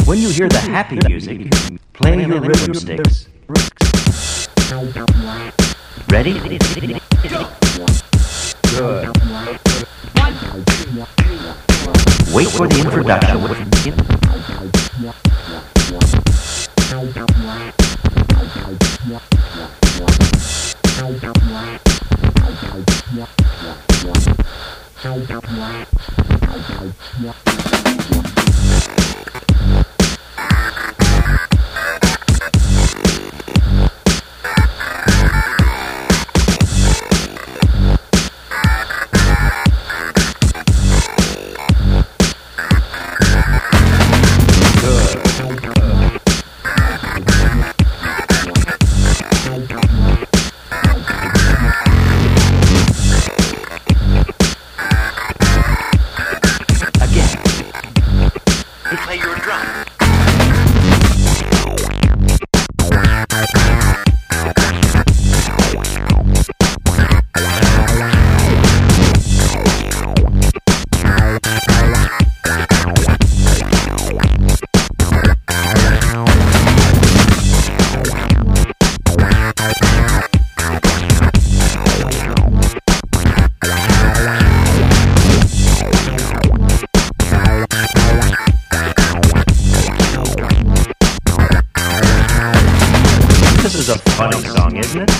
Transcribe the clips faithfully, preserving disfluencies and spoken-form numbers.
When you hear the happy music, play your rhythm sticks. Ready? Good. Wait for the introduction. Play your drum. This is a funny song, isn't it?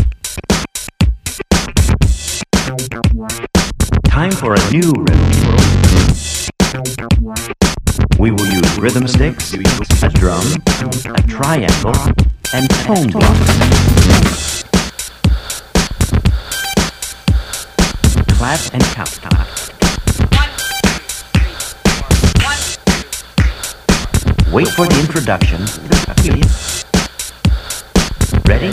Time for a new rhythm. We will use rhythm sticks, a drum, a triangle, and tone blocks. Clap and count. Wait for the introduction. Ready?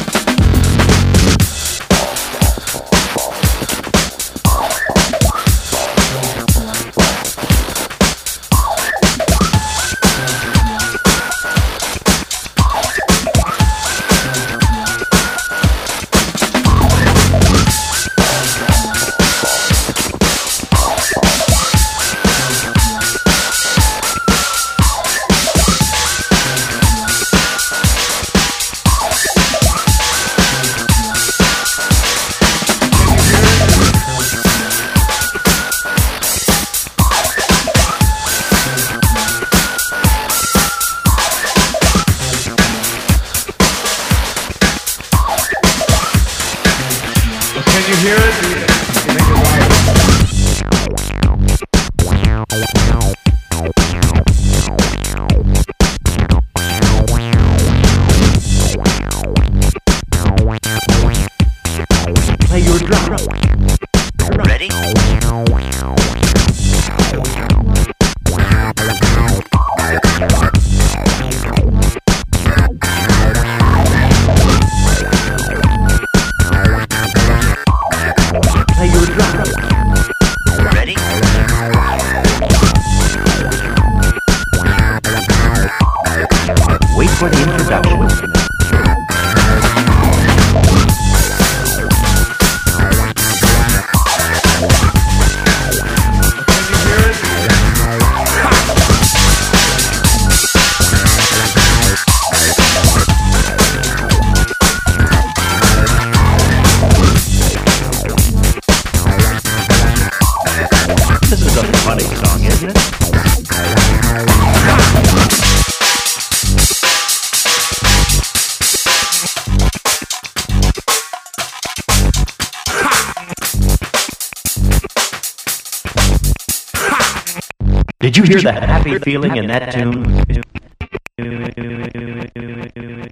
Can you hear it? You make it right. Play your drum. Ready? Play your drum. Ready? Wait for the introduction. This is a funny song, isn't it? Did you hear the happy feeling in that tune?